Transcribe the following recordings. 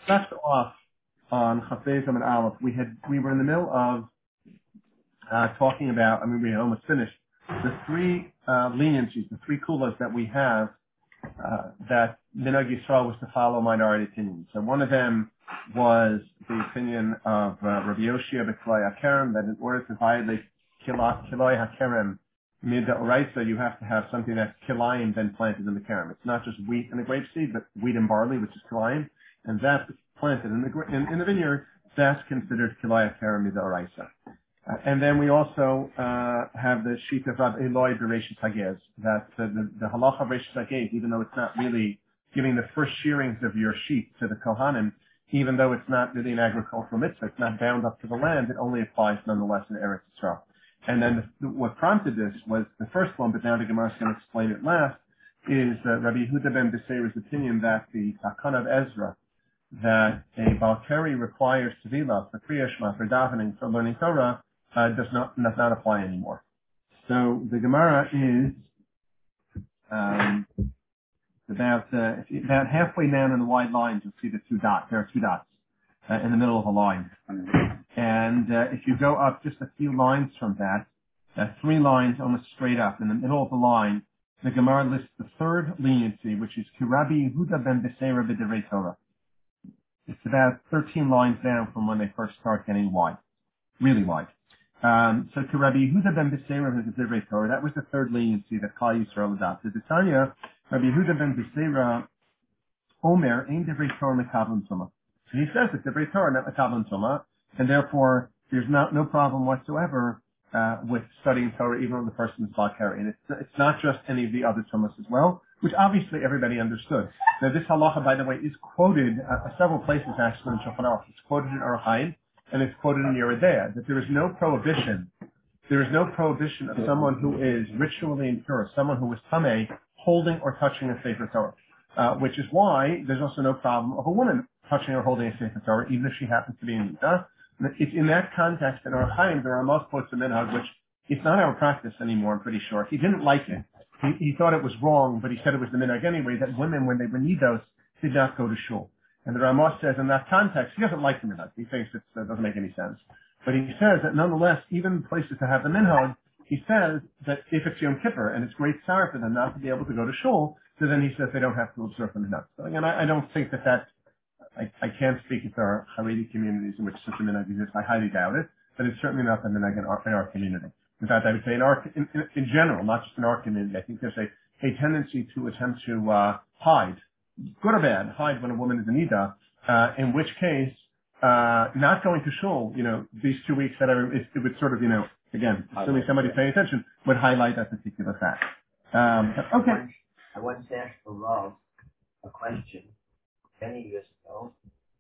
left off on Chafez and Aleph. We were in the middle of talking about. I mean, we had almost finished the three leniencies, the three kulas that we have that Minhag Yisrael was to follow minority opinions. So one of them was the opinion of Rabbi Yoshia B'Kilai HaKerem, that in order to violate Kilai HaKerem Midaoraisa, you have to have something that's kilayim then planted in the kerem. It's not just wheat and a grapeseed, but wheat and barley, which is kilayim, and that's planted in the vineyard. That's considered Kilai HaKerem Midaoraisa. And then we also have the sheet of Rabbi Eloi Bereshit Hagez, that the halacha of Bereshit Hagez, even though it's not really giving the first shearings of your sheep to the Kohanim, even though it's not really an agricultural mitzvah, it's not bound up to the land, it only applies nonetheless in Eretz Yisrael. And then what prompted this was the first one, but now the Gemara is going to explain it last, is Rabbi Yehuda ben Beseira's opinion that the Takana of Ezra, that a Balkari requires Tevilah for Kriya Shema, for davening, for learning Torah, does not apply anymore. So the Gemara is about halfway down in the wide lines. You'll see the two dots. There are two dots in the middle of a line. And if you go up just a few lines from that, 3 lines almost straight up in the middle of the line, the Gemara lists the third leniency, which is Kirabi Yehuda ben Beseira b'Divrei Torah. It's about 13 lines down from when they first start getting wide, really wide. So to Rabbi Yehuda ben Beseira b'Divrei Torah, that was the third leniency that Klal Yisrael adopted. The Tanya, Rabbi Yehuda ben Beseira Omer ein Divrei Torah mekablan tumah. So he says that Divrei Torah not mekablan tumah, and therefore there's no problem whatsoever with studying Torah even when the person is Balkari. And it's not just any of the other tumas as well, which obviously everybody understood. Now this halacha, by the way, is quoted several places actually in Shulchan Aruch. It's quoted in Orach Chaim, and it's quoted in Yeridea, that there is no prohibition of someone who is ritually impure, someone who is tameh, holding or touching a Sefer Torah, which is why there's also no problem of a woman touching or holding a Sefer Torah, even if she happens to be in Nida. It's in that context that Orach Chaim, the Ramos quotes a minhag, which it's not our practice anymore, I'm pretty sure. He didn't like it. He thought it was wrong, but he said it was the minhag anyway, that women, when they were nidos, did not go to shul. And the Ramos says in that context, he doesn't like the minhag. He thinks it doesn't make any sense. But he says that nonetheless, even places that have the minhag, he says that if it's Yom Kippur and it's great sorrow for them not to be able to go to shul, so then he says they don't have to observe the minhag. So again, I don't think that I can't speak if there are Haredi communities in which such a minhag exists. I highly doubt it, but it's certainly not the minhag in our community. In fact, I would say in general, not just in our community, I think there's a tendency to attempt to hide, good or bad, hide when a woman is in Nida, in which case, not going to shul, these 2 weeks that it would sort of, again, assuming somebody's paying attention, would highlight that particular fact. Okay. I once asked the Rav a question many years ago.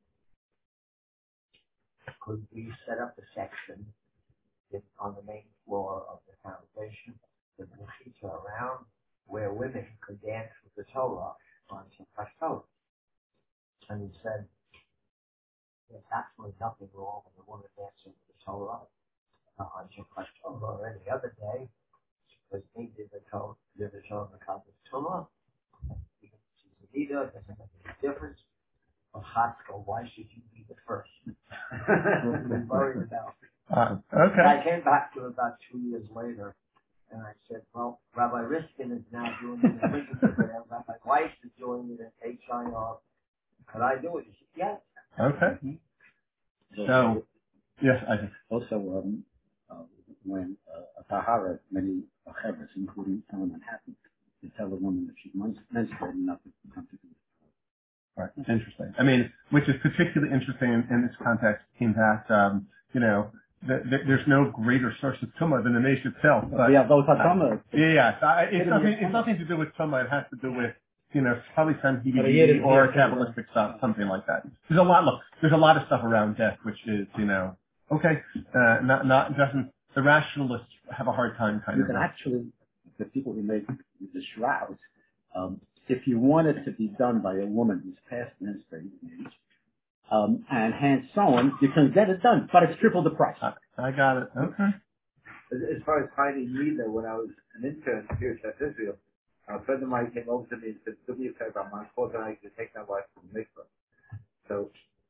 Could we set up a section on the main floor of the foundation with the feature around where women could dance with the Torah on Simchas Torah? And he said, there's absolutely nothing wrong with a woman dancing with the Torah on Simchas Torah or any other day, because they did the Torah Mekabel Tumah. She's a leader, doesn't make any difference. But Haskell, why should you be the first? I'm worried about it. Okay. I came back to about 2 years later, and I said, well, Rabbi Riskin is now doing it in Instagram. Rabbi Weiss is doing it in HIR. Could I do it? He said, yes. Okay. So, yes, I think. Also, when a Tahara, many Chevras, including some in Manhattan, they tell a woman that she's menstruating not to come to do it. Right. Interesting. I mean, which is particularly interesting in this context in that, there's no greater source of tumah than the mace itself. But, those are tumah. It's nothing to do with tumah. It has to do with, probably some Hebrew or Kabbalistic stuff, something like that. There's a lot of stuff around death, which is, okay, the rationalists have a hard time kind of. You can actually, the people who make the shrouds, if you want it to be done by a woman who's past menstruating age, and hand sewn, you can get it done, but it's triple the price. I got it. Okay. As far as hiding neither, when I was an intern here at Israel, a friend of mine came over to me and said, do me a favor, I'm authorized to take my wife to the mikvah. So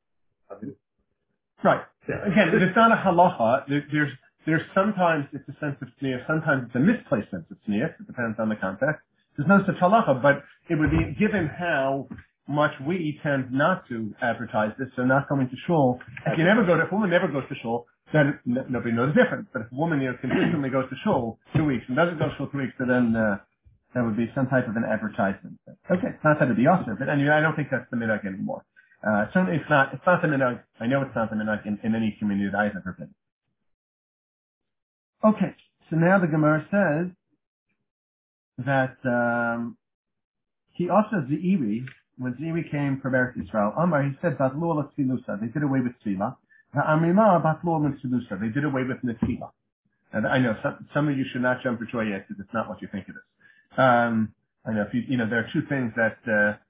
again, it's not a halacha. There's sometimes it's a sense of tznius, sometimes it's a misplaced sense of tznius. It depends on the context. There's no such halacha, but it would be, given how much we tend not to advertise this, so not going to shul. If a woman never goes to shul, then nobody knows the difference. But if a woman, consistently goes to shul 2 weeks and doesn't go to shul 2 weeks, so then, that would be some type of an advertisement. Okay, it's not that it'd be awesome, but anyway, I don't think that's the minhag anymore. Certainly it's not the minhag. I know it's not the minhag in any community that I've ever been. Okay, so now the Gemara says that, he also, Zeiri, when Zeiri came from Eretz Yisrael, Amar, he said, Batlu ala tzilusa, they did away with tzilah. Amrima, Batlu ala tzilusa, they did away with netzilah. And I know some of you should not jump for joy yet, because it's not what you think it is. I know there are two things that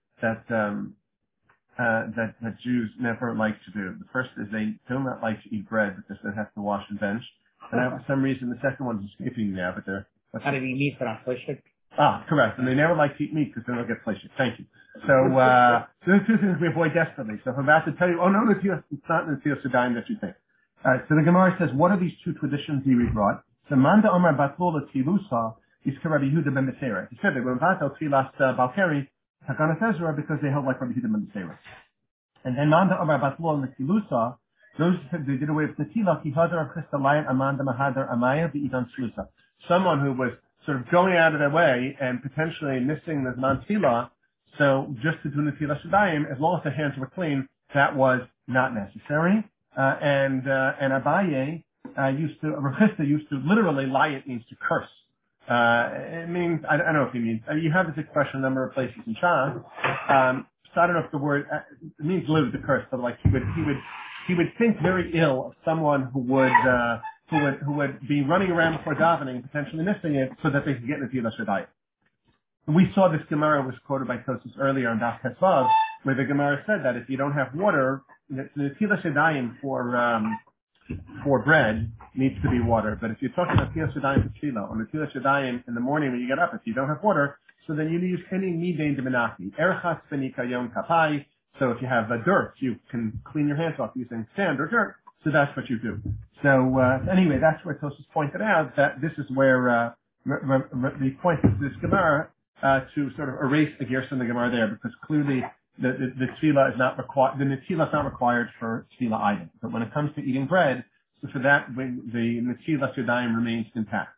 Jews never like to do. The first is they do not like to eat bread because they have to wash and bench. And for some reason, the second one is escaping me now, but they're... How do we meet for our flesh? Correct. And they never like to eat meat because then they'll get flesh. Thank you. So those two things we avoid desperately. So if I'm about to tell you, oh no, it's not Netzilas Yadayim that you think. So the Gemara says, what are these two traditions he brought? So Manda Omar Batlola Tzilusa is Rabbi Yehuda ben Beseira. He said they were Vatal Tzilas Balkari, Hakanas Ezra, because they held like Rabbi Yehuda ben Beseira. And then Manda Omar Batlola Tzilusa, those who said they did away with Netzilah, Kihadar Christalayan Amanda Mahadar Amaya V'idan Slusa. Someone who was sort of going out of their way and potentially missing the Zman Tzilah, so just to do Netzilas Yadayim, as long as the hands were clean, that was not necessary. And Abaye Rav Chisda used to literally layet means to curse. It means, I don't know if he means, you have this expression a number of places in Shah. So I don't know if the word, it means literally to curse, but like he would think very ill of someone who would be running around before davening and potentially missing it so that they could get Netzilas Yadayim. We saw this Gemara was quoted by Tosfos earlier on Daf Tesvav, where the Gemara said that if you don't have water, Netzilas Yadayim for bread needs to be water. But if you're talking about Netzilas Yadayim for tefillah, or Netzilas Yadayim in the morning when you get up, if you don't have water, so then you use any midain de menachmi. Erchas benika yom kapai. So if you have dirt, you can clean your hands off using sand or dirt. So that's what you do. So anyway, that's where Tosfos pointed out that this is where the point of this Gemara to sort of erase the Gersa in the Gemara there, because clearly the tefillah is not required. The netzilah is not required for tefillah items, but when it comes to eating bread, so for that the Netzilas Yadayim remains intact.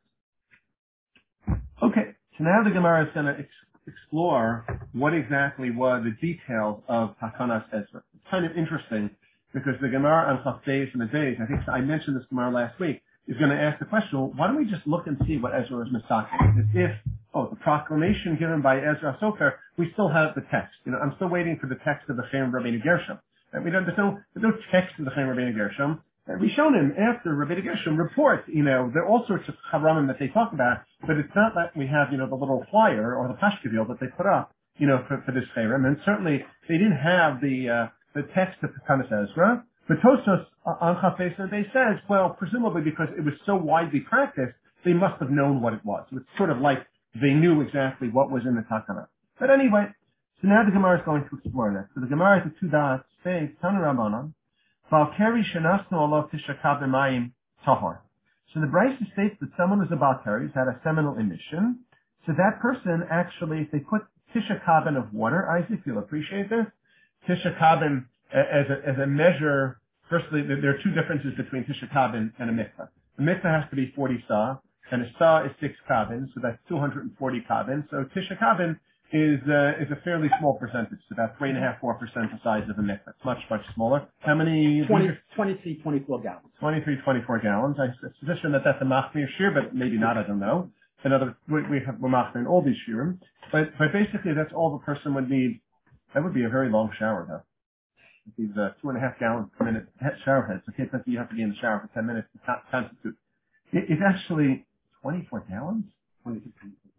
Okay, so now the Gemara is going to explore what exactly were the details of Hakanas Ezra. It's kind of interesting because the Gemara on Chafdei and the days, I think I mentioned this Gemara last week, is going to ask the question, well, why don't we just look and see what Ezra is misaking? As if, the proclamation given by Ezra Sofer, we still have the text. I'm still waiting for the text of the Chaim Rabbeinu Gershom. And there's no text of the Chaim Rabbeinu Gershom. And we shown him after Rabbeinu Gershom reports, there are all sorts of Haramim that they talk about, but it's not that we have, the little flyer or the Pashkavil that they put up, for this Chaim. And certainly they didn't have the text of Hakanas Ezra. But Tosfos on Chafei Sunday says, well, presumably because it was so widely practiced, they must have known what it was. So it's sort of like they knew exactly what was in the Takana. But anyway, so now the Gemara is going to explore that. So the Gemara is the two dots, says, Tanu Rabbanan, Balkari shenasnu alav tishakav b'mayim tahor. So the Brisa states that someone who's a Balkari, who's had a seminal emission, so that person actually, if they put tishakabin of water, Isaac, you'll appreciate this, tishakabin as a measure. Firstly, there are two differences between tishakabin and a mikvah. A mikvah has to be 40 sa, and a sa is 6 kabin, so that's 240 kabin. So tisha is a fairly small percentage, so about 3.5-4% the size of a mikvah. It's much, much smaller. How many? 23, 24 gallons. 23, 24 gallons. I suspicion that's a machmir shir, but maybe not, I don't know. We're machmir in all these shirim. But basically that's all the person would need. That would be a very long shower though. These 2.5 gallons per minute shower heads. Okay, so you have to be in the shower for 10 minutes to constitute. It's actually 24 gallons? 22.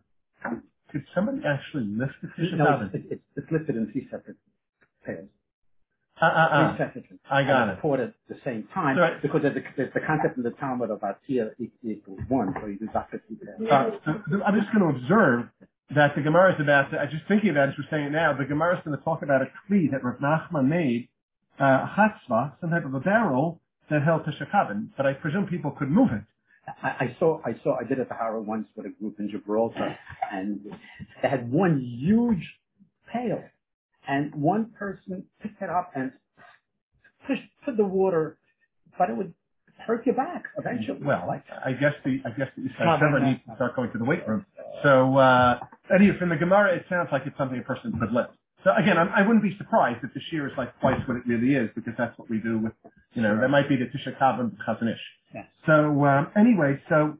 Could somebody actually lift the fish? No, it's lifted in 3 separate pairs. 3 separately. I got it. Poured at the same time, right. Because there's the concept in the Talmud of Atir equals 1, so you do that 50 pairs. I'm just going to observe that the Gemara is about to, I'm just thinking about it as we're saying it now, the Gemara is going to talk about a kli that Rav Nachman made, chatzva, some type of a barrel, that held Tisha Kabin, but I presume people could move it. I did at the Harrow once with a group in Gibraltar, and they had one huge pail, and one person picked it up and pushed to the water, but it would hurt your back eventually. Well, I guess that you said Trevor needs to start going to the weight room. So, anyway, from the Gemara, it sounds like it's something a person could lift. So again, I wouldn't be surprised if the shear is like twice what it really is, because that's what we do with, that might be the Tisha Kabin Chazanish. Yeah. So, anyway,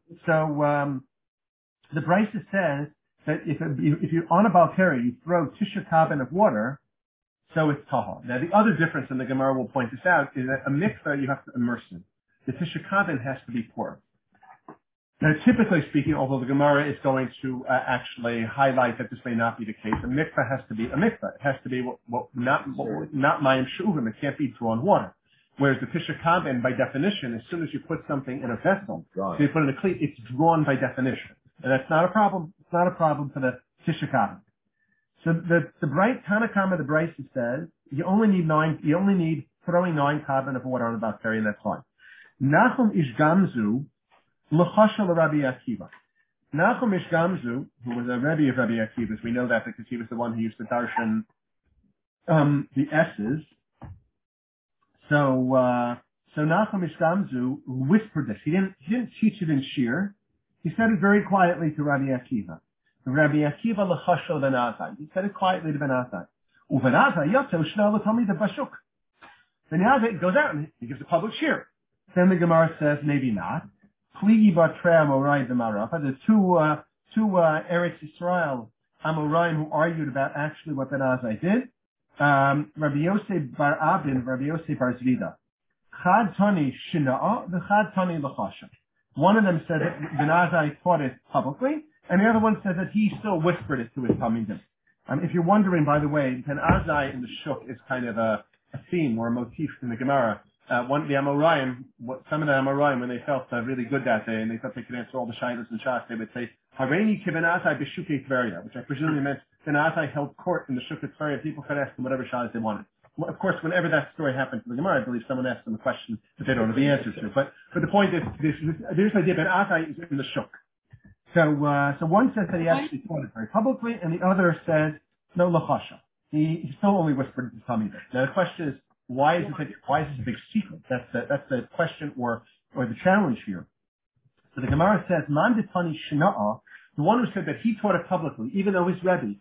the Brisa says that if you're on a Balteri, you throw Tisha Kabin of water, so it's tahor. Now, the other difference, and the Gemara will point this out, is that a mikveh you have to immerse in. The Tisha Kabin has to be poured. Now, typically speaking, although the Gemara is going to actually highlight that this may not be the case, a mikveh has to be a mikveh. It has to be not mayim shuvim. It can't be drawn water. Whereas the Tisha Kabin, by definition, as soon as you put something in a vessel, so you put it in a cleat, it's drawn by definition, and that's not a problem. It's not a problem for the Tisha Kabin. So the bright Tanakama, the Brisa says you only need throwing 9 kabin of water on the Balteri, and that's fine. Nachum Ish Gamzu l'chashal Rabbi Akiva. Nachum Ish Gamzu, who was a Rebbe of Rabbi Akiva's, we know that because he was the one who used to darshan the S's. So Nachum Ish Gamzu whispered this. He didn't teach it in shir. He said it very quietly to Rabbi Akiva. Rabbi Akiva l'chashal ben Azai. He said it quietly to Ben Azai. Uven Azai yato shna l'tamid bashuk. Ben Azai goes out and he gives a public shir. Then the Gemara says maybe not. Pligi Batre Amorai B'Marafa. There's two Eretz Yisrael Amoraim who argued about actually what Ben Azai did. Rabbi Yosef Bar Abin, Rabbi Yosef Bar Zvida. Chad Tani Shina'a, the Chad Tani L'chasha. One of them said that Ben Azai taught it publicly, and the other one said that he still whispered it to his Talmidim. If you're wondering, by the way, Ben Azai in the Shuk is kind of a theme or a motif in the Gemara. Some of the Amoraim, when they felt really good that day and they thought they could answer all the shaylos and shas, they would say, Hareini ki Ben Azai b'shukei Tveria, which I presume meant Ben Azai held court in the Shuk of Tveria. People could ask him whatever shaylos they wanted. Well, of course, whenever that story happened to the Gemara, I believe someone asked them a question that they don't know the answer to. But the point is, there's the idea Ben Azai is in the Shuk. So one says that he actually taught it very publicly, and the other says, no, l'chasha. He still only whispered to Talmidim. Now the question is, why is this a big secret? That's the question or the challenge here. So the Gemara says, Man detani shina'a, the one who said that he taught it publicly, even though his Rebbe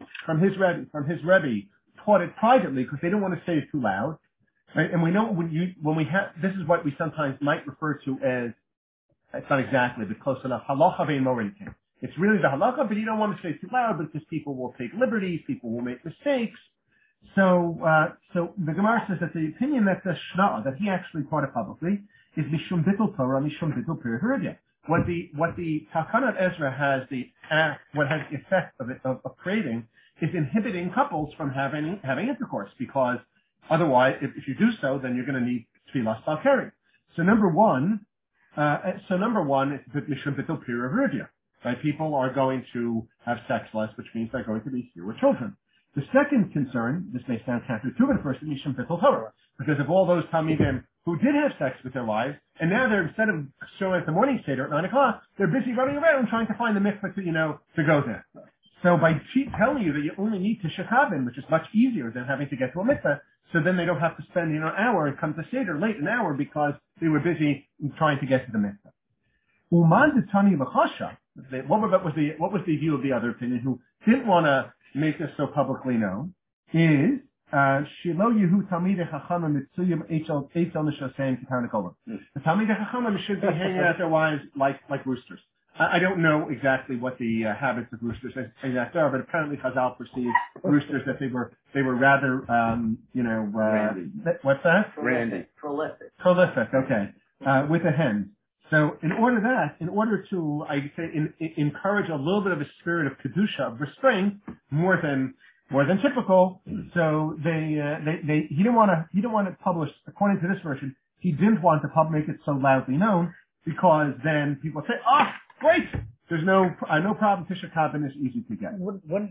taught it privately because they didn't want to say it too loud. Right? And we know when we have, this is what we sometimes might refer to as, it's not exactly, but close enough, halacha ve'in morinkin. It's really the halacha, but you don't want to say it too loud because people will take liberties, people will make mistakes. So the Gemara says that the opinion that the Shna'a, that he actually taught it publicly, is Mishum Bittul Torah, Mishum Bittul Peri Heredia. What the Takanat Ezra has what has the effect of creating is inhibiting couples from having intercourse, because otherwise, if you do so, then you're going to need Tfilas Balkeri. So number one, it's Mishum Bittul Peri Heredia. Right? People are going to have sex less, which means they're going to be fewer children. The second concern, this may sound counterintuitive first, is Mishum Bittul Torah, because of all those Talmidim who did have sex with their wives, and now they're, instead of showing at the morning seder at 9 o'clock, they're busy running around trying to find the mikveh to go there. So by telling you that you only need Tisha Kabin, which is much easier than having to get to a mikveh, so then they don't have to spend an hour and come to seder late an hour because they were busy trying to get to the mikveh. Uman detani l'chasha. What was the view of the other opinion who didn't want to make this so publicly known? Is Shilo Yehu Talmidei Chachamim Mitzuyim Eitzal Nishosayim Kitarnikolim. The Talmidei Chachamim should be hanging out their wives like roosters. I don't know exactly what the habits of roosters exactly are, but apparently Chazal perceived roosters that they were rather Randy. What's that? Randy. Prolific. Okay. With the hens. So in order to, I say, encourage a little bit of a spirit of kedusha, of restraint, more than typical. So he didn't want to publish, according to this version, he didn't want to make it so loudly known, because then people say, great, there's no problem. Tisha Kabin is easy to get.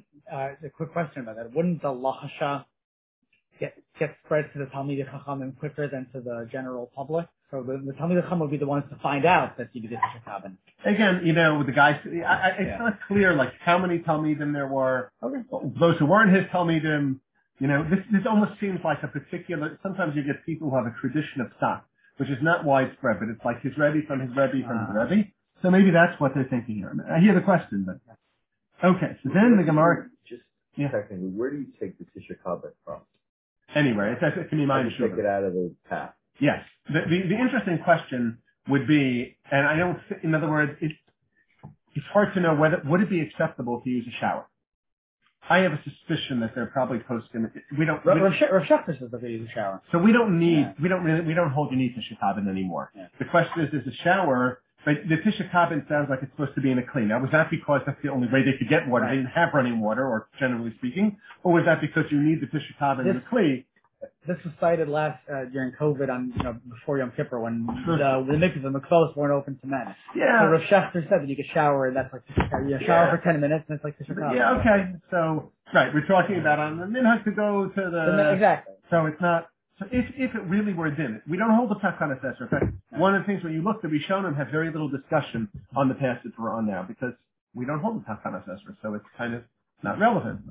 A quick question about that. Wouldn't the lahasha get spread to the Talmidei Chachamim quicker than to the general public? So the Talmidei Chacham would be the ones to find out that you did Tisha Kabin. Again, with the guys, it's not clear like how many Talmidim there were. Okay. Those who weren't his Talmidim, this almost seems like a particular. Sometimes you get people who have a tradition of Tzak, which is not widespread, but it's like his Rebbe from his Rebbe from his Rebbe. So maybe that's what they're thinking here. I hear the question, but okay. So then the Gemara. Just technically, where do you take the Tisha Kabin from? Anyway, it can be mine. Take it out of the path. Yes. The interesting question would be, and I don't. In other words, it's hard to know would it be acceptable to use a shower. I have a suspicion that they're probably posting. We don't. Rav Shechter says that they use a shower. So we don't need. Yeah. We don't hold you need Tisha Kabin anymore. Yeah. The question is a shower? But the Tisha Kabin sounds like it's supposed to be in a kli. Now, was that because that's the only way they could get water? Right. They didn't have running water, or generally speaking, or was that because you need the Tisha Kabin in the kli? This was cited during COVID before Yom Kippur when the mikvahs and the clothes weren't open to men. Yeah. So Rav Shechter said that you could shower and that's like shower for 10 minutes and it's like Tisha Kabin. Yeah. Okay. So right, we're talking about on the minhag to go to the exactly. So it's not. So if it really were din, we don't hold the Takana Sesser. In fact, one of the things when you look, the Rishonim have very little discussion on the passage we're on now because we don't hold the Takana Sesser, so it's kind of not relevant.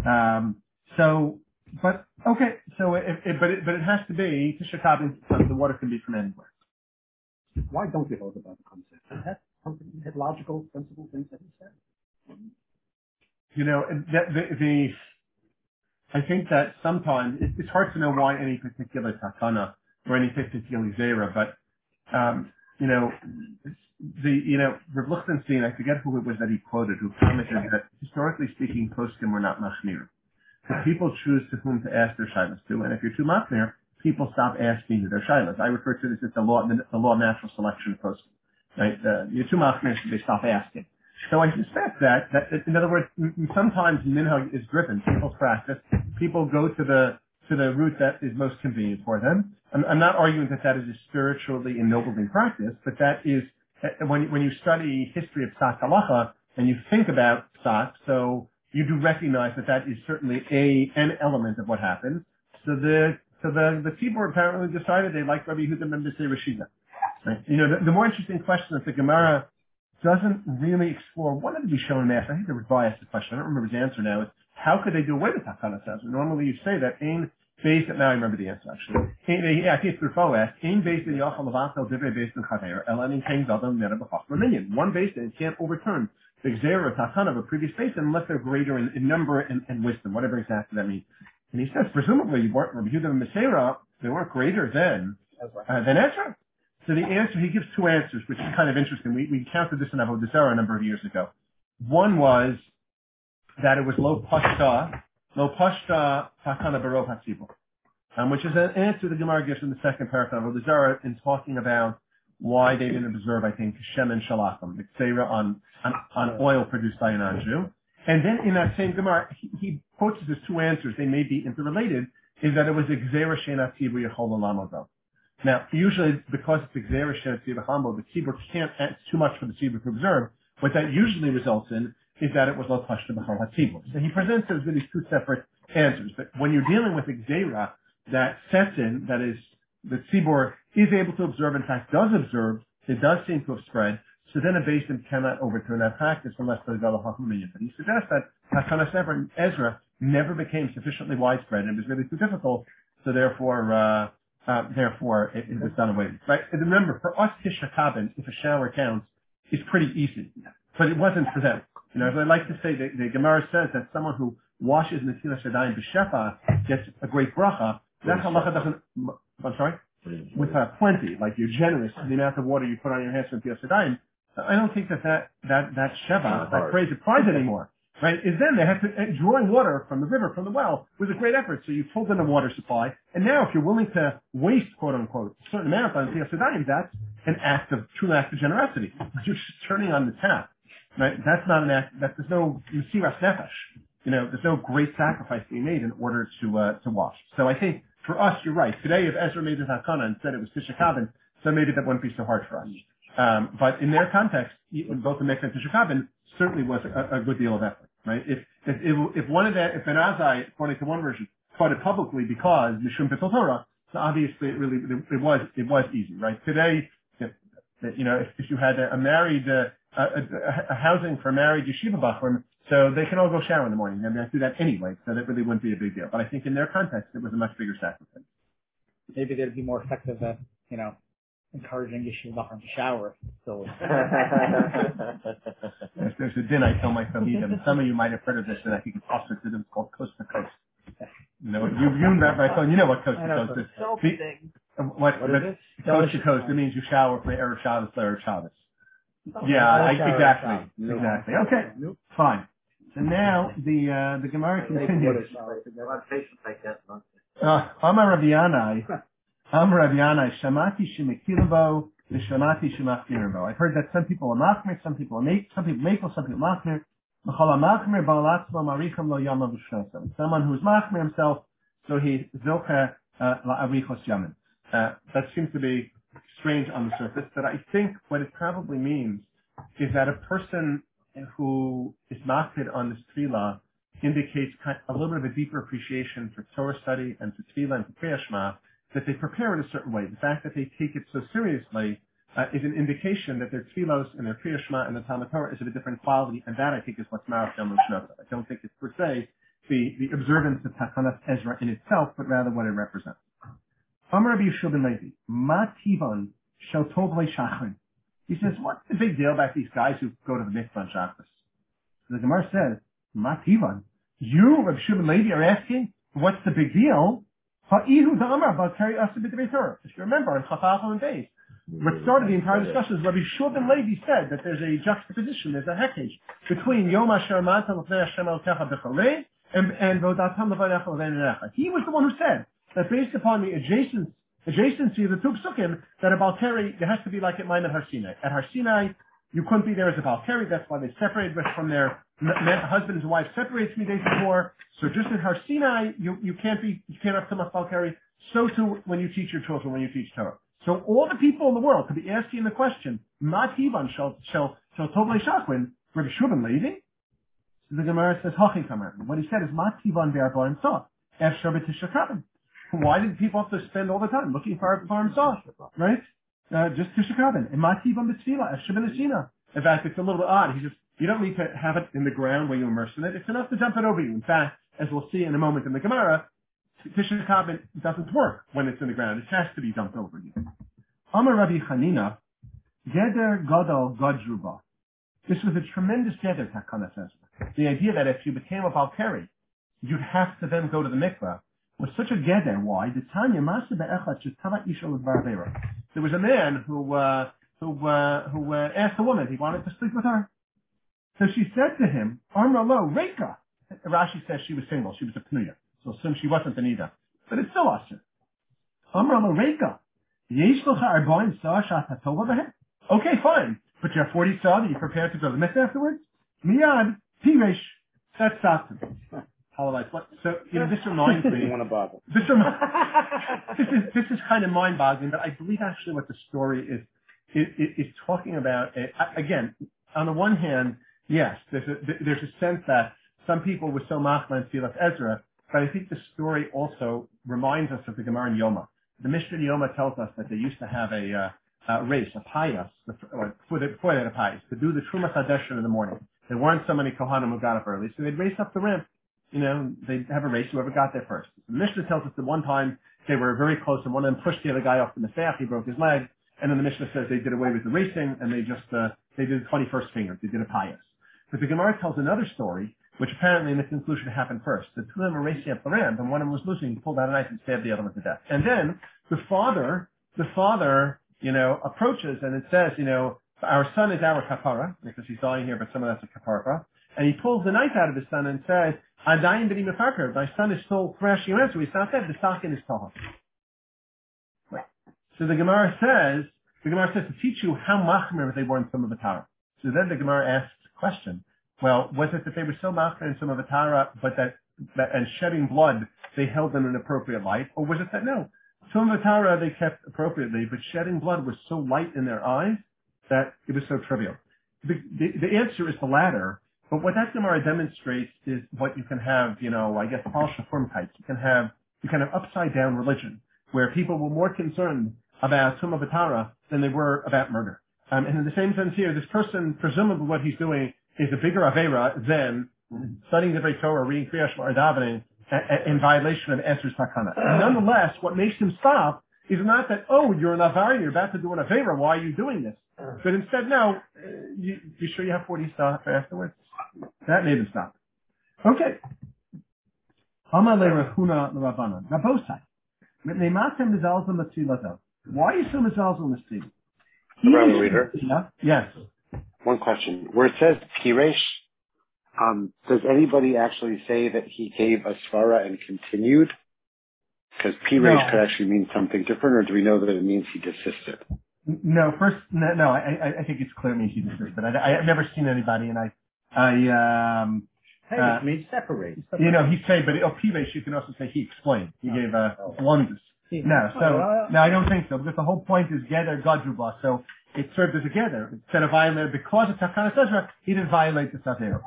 But okay, so but it has to be Tisha Kabin. The water can be from anywhere. Why don't we hold about the concept? Is that something logical, sensible things that he said? I think that sometimes it's hard to know why any particular takana or any particular zera, but Rav Lichtenstein, I forget who it was that he quoted, who commented that historically speaking, poskim were not machmir. So people choose to whom to ask their shilas to, and if you're too machmir, people stop asking their shilas. I refer to this as the law of natural selection of poskim. Right? You're too machmir, so they stop asking. So I suspect that in other words, sometimes minhag is driven, people's practice. People go to the route that is most convenient for them. I'm not arguing that is a spiritually ennobling practice, but that is when you study history of Psak Halacha and you think about Psak, so you do recognize that is certainly an element of what happened. So the Tzibur apparently decided they liked Rabbi Yehuda ben Bisei Rashida. Right? The more interesting question that the Gemara doesn't really explore. One of the Rishonim asked, I think the Rebbe asked the question, I don't remember his answer now, is how could they do away with Takana Sesser? Normally you say that now I remember the answer actually. I think it's the Rebbe asked, Ein based in Yachal Levatel Divrei based in Chaver, Elanin King Gadol Nera B'Chachma Minyan. One based in can't overturn the Xera Takana of a previous based unless they're greater in number and wisdom, whatever exactly that means. And he says, presumably, Rabbi Yehuda and Meseira, they weren't greater than Ezra. So the answer, he gives two answers, which is kind of interesting. We encountered this in Avodah Zarah a number of years ago. One was that it was lo pashta takana barov hatzibur, which is an answer the Gemara gives in the second paragraph of Avodah Zarah in talking about why they didn't observe, I think, Shem and Shalachim, the Ksera on oil produced by an Anju. And then in that same Gemara, he quotes as two answers, they may be interrelated, is that it was Xera Shena Tzibur Yechol Olamodo. Now, usually, because it's Xera Shena Tzibur Hambo, the Tzibur can't add too much for the Tzibur to observe. What that usually results in is that it was Lo Pashta B'chol HaTzibur. So he presents it as really two separate answers. But when you're dealing with Xera that sets in, that is, the Tzibur is able to observe, in fact, does observe, it does seem to have spread, so then a basin cannot overturn that practice unless there's a Chacham. But he suggests that Takana Sefer and Ezra never became sufficiently widespread, and it was really too difficult, so therefore it was done away with. Right? And remember, for us Tisha Kabin, if a shower counts, is pretty easy. But it wasn't for them. As I like to say, the Gemara says that someone who washes Netilas Yadayim b'shefa gets a great bracha. That halacha doesn't, I'm sorry? With plenty, like you're generous in the amount of water you put on your hands with Netilas Yadayim. I don't think that sheva, that phrase applies anymore. Right? Is then they have to, drawing water from the river, from the well, was a great effort. So you pulled in a water supply. And now if you're willing to waste, quote unquote, a certain amount on Netilas Yadayim, that's an true act of generosity. You're just turning on the tap. Right? That's not an act, there's no Mesiras Nefesh. There's no great sacrifice being made in order to wash. So I think for us, you're right. Today, if Ezra made the Takana and said it was Tisha Kabin, so maybe that wouldn't be so hard for us. But in their context, both the Mikvah and Tisha Kabin certainly was a good deal of effort, right? If Ben Azai, according to one version, taught it publicly because Mishum B'Tol Torah, So obviously, it was easy, right? Today, if you had a married, a housing for married yeshiva bachrim, so they can all go shower in the morning. I mean, I do that anyway, so that really wouldn't be a big deal. But I think in their context, it was a much bigger sacrifice. Maybe they'd be more effective at, encouraging yeshiva bachrim to shower. So Yes, there's a din I tell my Talmidim. Some of you might have heard of this, and I think it's also to them. It's called coast to coast. You know what coast to coast is. What is it? Coast to coast. It means you shower for Erev Shabbos, Erev Shabbos. Yeah, exactly. Okay, fine. So now the Gemara continues. Amar Rabbi Yanai, Shamati Shemekilabo, Shamati Shemachmirabo. I've heard that some people are machmir, some people are makel, some people machmir. Machmir ba'alatzmo maricham lo yama v'shnosam. Someone who's machmir himself, so he zocha la'arichos yamin. That seems to be strange on the surface, but I think what it probably means is that a person who is machmir on this tefillah indicates a little bit of a deeper appreciation for Torah study and for tefillah and for Kriyas Shema, that they prepare it a certain way. The fact that they take it so seriously is an indication that their tefillos and their Kriyas Shema and the Talmud Torah is of a different quality, and that I think is what's Marach Yom Shnota. I don't think it's per se the observance of Takanas Ezra in itself, but rather what it represents. Amar Rabbi Yeshua ben Levi, Ma Tivon Shel Tov Le'Shachrin. He says, what's the big deal about these guys who go to the mikvah on Shabbos? So the Gemara says, Ma Tivon. You, Rabbi Yeshua ben Levi, are asking, what's the big deal? If you remember, in Chafafah and Beis, what started the entire discussion is Rabbi Yeshua ben Levi said that there's a juxtaposition, there's a hekesh between Yom Asher Ma'ata L'fnei Hashem Elokecha B'cholei and Vodatam L'vanecha L'veinecha. He was the one who said that based upon the adjacency of the two psukim, that a Balkari, there has to be like at Maimon Har Sinai. At Har Sinai, you couldn't be there as a Balkari, that's why they separated from their husband and wife separated 3 days before. So just at Har Sinai, you can't have Tumas Balkari. So too when you teach your children, when you teach Torah. So all the people in the world could be asking the question, Ma Tivan shall Tov Le'Shachrin, Rabbi Yeshua ben Levi? So the Gemara says, Hachi Kamer. What he said is, Ma Tivan Be'arbaim Sah, Efshar B'Tisha Kabin. Why did people have to spend all the time looking for Arbaim Sah? Right? Just Tisha Kabin. And Ma Tivan B'Tzvila, Efshar B'Nesina. In fact, it's a little bit odd. You don't need to have it in the ground where you immerse in it. It's enough to dump it over you. In fact, as we'll see in a moment in the Gemara, Tisha Kabin doesn't work when it's in the ground. It has to be dumped over you. Amar Rabbi Chanina, Geder Gadol Gadruba. This was a tremendous Geder, Takana says. The idea that if you became a Balkari, you'd have to then go to the mikveh was such a Geder. Why? There was a man who asked a woman if he wanted to sleep with her. So she said to him, Amra lo, Reika. Rashi says she was single. She was a Pnuya. So assume she wasn't an Ida. But it's still Asher. Amra lo, Reika. Okay, fine. But you have 40 saw that you're prepared to go to the mikveh afterwards? Miyad, Piresh, that stops him. So, this reminds me. This is kind of mind-boggling, but I believe actually what the story is talking about. Again, on the one hand, yes, there's a sense that some people were so machma and Tfilas Ezra, but I think the story also reminds us of the Gemara in Yoma. The Mishnah in Yoma tells us that they used to have a race, a payas, before they had a payas, to do the Trumas Hadeshin in the morning. There weren't so many Kohanim who got up early, so they'd race up the ramp. They'd have a race, whoever got there first. The Mishnah tells us that one time they were very close, and one of them pushed the other guy off the Messiah, he broke his leg, and then the Mishnah says they did away with the racing, and they did the 21st finger, they did a payas. But the Gemara tells another story, which apparently in the conclusion happened first. The two of them were racing up the ramp, and one of them was losing. He pulled out a knife and stabbed the other one to death. And then the father, approaches, and it says, our son is our kapara, because he's dying here, but some of that's a kapara. And he pulls the knife out of his son and says, Adayin b'di mefarker, my son is still fresh. You answer, he's not dead. The sakin is tahor. So the Gemara says to teach you how machmer they were in some of the Torah. So then the Gemara asks the question. Well, was it that they were so machmer in some of the Torah, but that and shedding blood, they held them in an appropriate light? Or was it that no? Some of the Torah they kept appropriately, but shedding blood was so light in their eyes that it was so trivial. The answer is the latter, but what that Gemara demonstrates is what you can have, I guess, Paul Shafurm types. You can have upside down religion, where people were more concerned about Tumah B'Tara than they were about murder. And in the same sense here, this person, presumably what he's doing is a bigger Avera than studying the Beit Torah, reading Kriyash or davening in violation of Esr's Takana. Nonetheless, what makes him stop is not that, oh, you're an Avar, you're about to do an Avera, why are you doing this? But instead, no, you sure you have 40 stuff afterwards? That made him stop. Okay. Amalei Rechuna L'Rabbanan. Now both sides. Why are you so mizalzel in this thing? Brother Reader? Yes. One question. Where it says Piresh, does anybody actually say that he gave a svara and continued? Because Piresh could actually mean something different, or do we know that it means he desisted? No, I think it's clear it means he desisted. I've never seen anybody, and it means separate. You know, he'd say, but Piresh, you can also say he explained. He gave blunders. No, I don't think so, because the whole point is Geder Gadruba, so it served as a Geder. Instead of violate, because of Takana Sezra, he didn't violate the Satero.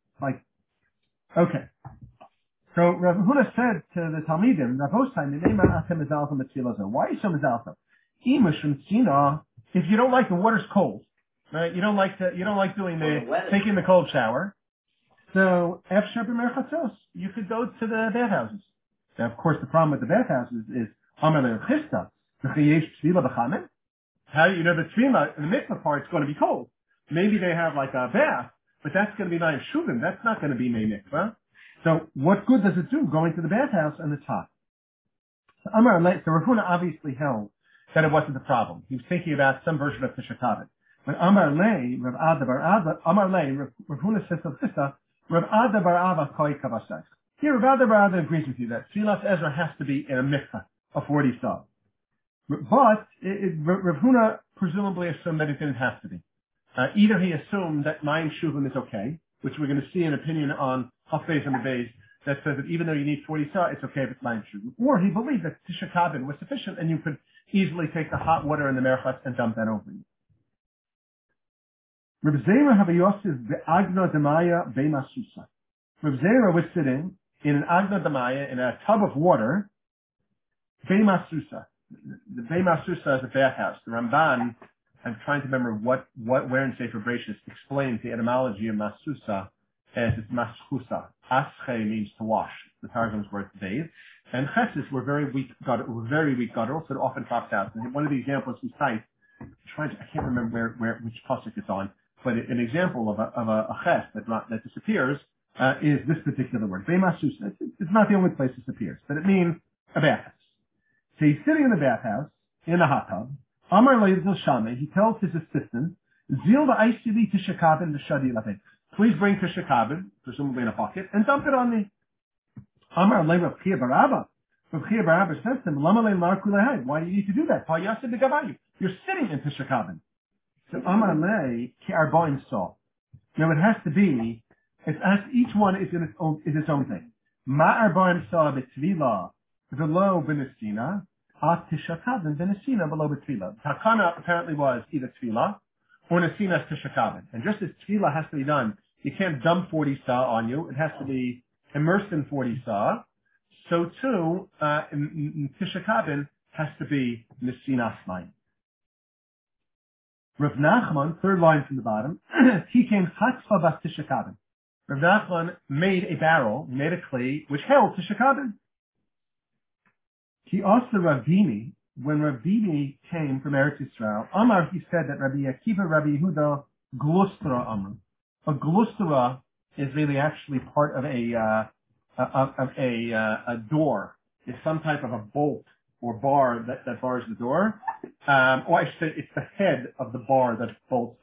Okay. So Rav Huna said to the Talmidim, why are you so mizalta? If you don't like the water's cold, right? You don't like doing taking the cold shower. So you could go to the bathhouses. Now, of course, the problem with the bathhouses is how do you know the tefillah in the mikvah part is going to be cold? Maybe they have like a bath, but that's going to be nine shuvim. That's not going to be may mikvah. So what good does it do going to the bathhouse and it's hot? So Rav Huna obviously held that it wasn't the problem. He was thinking about some version of Tisha Kavod. But Rav Huna says of Chista, Rav Ada bar Ava koi kavasach. Here, Rav Ada bar Ava agrees with you that Tfilas Ezra has to be in a mikvah of 40 saw. But Rav Huna presumably assumed that it didn't have to be. Either he assumed that nine shuvim is okay, which we're going to see an opinion on Hafez and the Beis that says that even though you need 40 saw, it's okay if it's nine shuvim. Or he believed that Tisha Kavod was sufficient and you could easily take the hot water in the merchatz and dump that over you. Reb Zera Havayosif be'agna demaya be'masusa. Reb Zera was sitting in an agna demaya, in a tub of water, be'masusa. The be'masusa is a bathhouse. The Ramban, I'm trying to remember where in Sefer Bereshis explains the etymology of masusa as it's maschusa. Asche means to wash. The Targum's word to bathe. And chesis were very weak guttural, so it often drops out. And one of the examples we cite, I can't remember which pasuk it's on, but an example of a ches that disappears is this particular word. Be'masusa. It's not the only place this appears, but it means a bathhouse. So he's sitting in the bathhouse, in a hot tub. Amar Le'Yidzel Shame, he tells his assistant, Zil v'aisili Tisha Kavod v'shadi lapeh. Please bring Tisha Kavod, presumably in a bucket, and dump it on me. Amar Le'Rav Chia Barabba. Rav Chia Barabba says to him, Lama le'mar kulehai. Why do you need to do that? Pa yaseh b'gavayu. You're sitting in Tisha Kavod. So Amar Le ki arba'in saw. Now it has to be, each one is its own thing. Ma arba'in saw b'tvila v'lo b'nesina. Tisha Kavod v'nesina below b'tvila. Takana apparently was either tvila or nesina Tisha Kavod. And just as tvila has to be done, you can't dump 40 saw on you. It has to be immersed in 40 saw. So too, Tisha Kavod has to be nesina smayim. Rav Nachman, third line from the bottom, he came chatzva bas Tisha Kavod. Rav Nachman made a barrel, made a clay, which held Tisha Kavod. He asked the Ravini, when Ravini came from Eretz Yisrael, Amar, he said that Rabbi Akiva, Rabbi Yehuda, glustra Amar. A glustra is really actually part of a door. It's some type of a bolt or bar that bars the door. Or I should say it's the head of the bar that bolts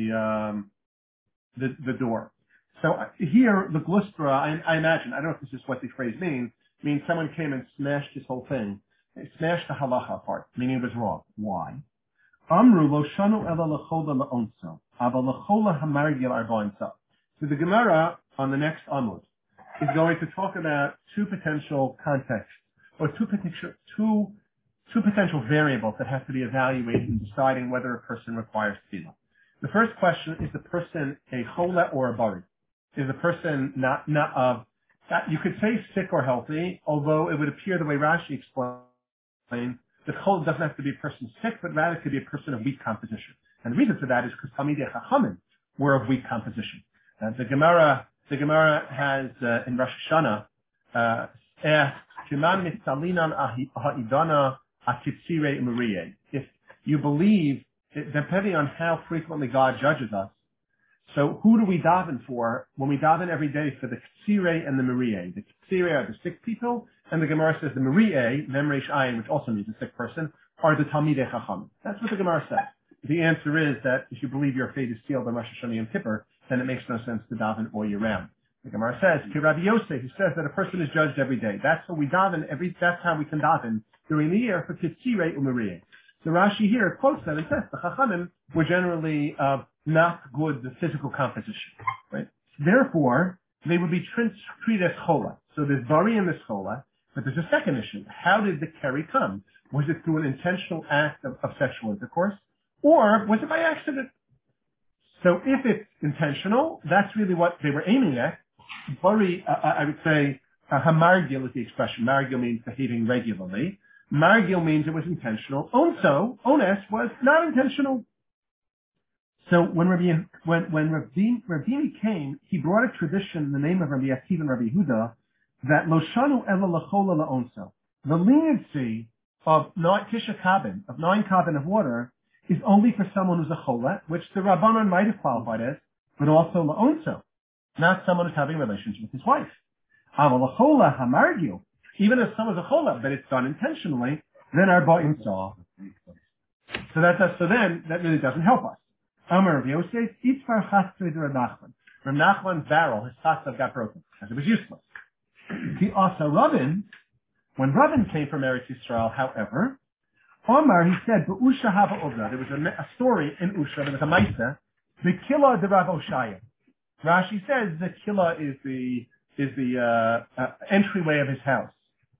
the door. So here, the glustra, I imagine, I don't know if this is what the phrase means someone came and smashed this whole thing. It smashed the halacha part, meaning it was wrong. Why? Amru lo shanu ela lechola leonso, ava lechola hamargil arbainsa. So the Gemara on the next Amud is going to talk about two potential contexts, or two potential variables that have to be evaluated in deciding whether a person requires tefillah. The first question, is the person a chola or a bari? Is the person not of, you could say sick or healthy, although it would appear the way Rashi explains The chol doesn't have to be a person sick, but rather it could be a person of weak composition. And the reason for that is because Talmidei Chachamim were of weak composition. The Gemara has in Rosh Hashanah if you believe, depending on how frequently God judges us, so who do we daven for when we daven every day for the Ktsirei and the Merieh? The Ktsirei are the sick people, and the Gemara says the Merieh, Mem Reish Ayin, which also means a sick person, are the Talmidei Chacham. That's what the Gemara says. The answer is that if you believe your fate is sealed by Rosh Hashanah and Kippur, then it makes no sense to daven all year round. The Gemara says, Ki Rabbi Yosef, who says that a person is judged every day. That's how we daven that's how we can daven during the year for Ktsirei and Merieh. So Rashi here quotes that and says the Chachamim were generally not good the physical composition, right? Therefore, they would be treated as chola. So there's bari and there's chola, but there's a second issue. How did the keri come? Was it through an intentional act of sexual intercourse, or was it by accident? So if it's intentional, that's really what they were aiming at. Bari, I would say, hamargil is the expression. Margil means behaving regularly. Margil means it was intentional. Ones was not intentional. So when Rabbeinu came, he brought a tradition in the name of Rabbi Akiva and Rabbi Yehuda that Loshanu ela lachola laonso. The leniency of Tisha Kabin, of 9 kabin of water, is only for someone who's a chola, which the Rabbanon might have qualified as, but also laonso, not someone who's having relations with his wife. Aval lachola hamargil, even if someone's a chola, but it's done intentionally, then our ba'im saw. So then that really doesn't help us. Amar Rav Yosef, Yitzvar Chatzvei de Rav Nachman. Rav Nachman's barrel, his chatzav, got broken, as it was useless. The Asa Rabin, when Rabin came from Eretz Yisrael, however, Omar, he said, Be'usha hava obra. There was a story in Usha, there was a Maisa, the Kila de Rav Oshaya. Rashi says the Kila is the entryway of his house.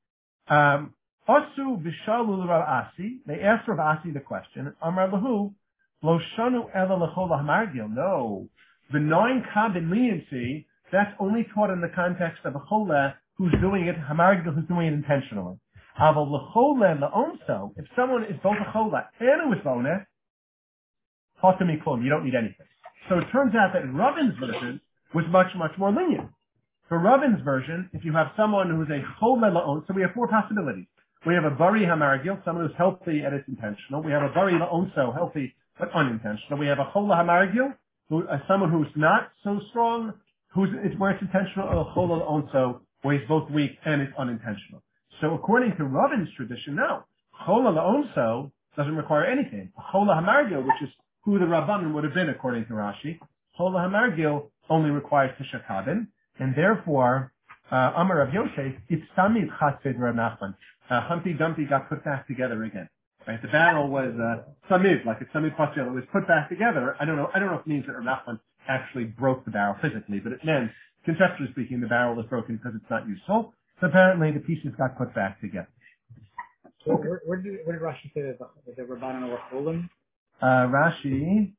Asu Bishalu Rav Asi, they asked Rav Asi the question, Amar Lahu, Lo shanu ela lechola hamargil. No, the 9 kabin leniency, that's only taught in the context of a chola who's doing it, hamargil who's doing it intentionally. Aval lechola leonso, if someone is both a chola and who is bonus, hotami klum, you don't need anything. So it turns out that Rabin's version was much, much more lenient. For Rabin's version, if you have someone who's a chola leonso, we have 4 possibilities. We have a bari hamargil, someone who's healthy and it's intentional. We have a bari leonso, healthy but unintentional. We have a chola hamargil, someone who's not so strong, where it's intentional, or a chola leonso, where he's both weak and it's unintentional. So according to Rabin's tradition, no. Chola leonso doesn't require anything. Chola hamargil, which is who the Rabbanan would have been according to Rashi, chola hamargil only requires Tisha Kabin, and therefore, Amar Rav Yosef, it's Samid Chatzvei Rav Nachman. Humpty Dumpty got put back together again. Right? The barrel was Samid, like it's Samid Chatzvei. It was put back together. I don't know if it means that Rav Nachman actually broke the barrel physically, but it meant, conceptually speaking, the barrel is broken because it's not useful. So apparently the pieces got put back together. So where did Rashi say that the Rabbanan were cholim? Rashi.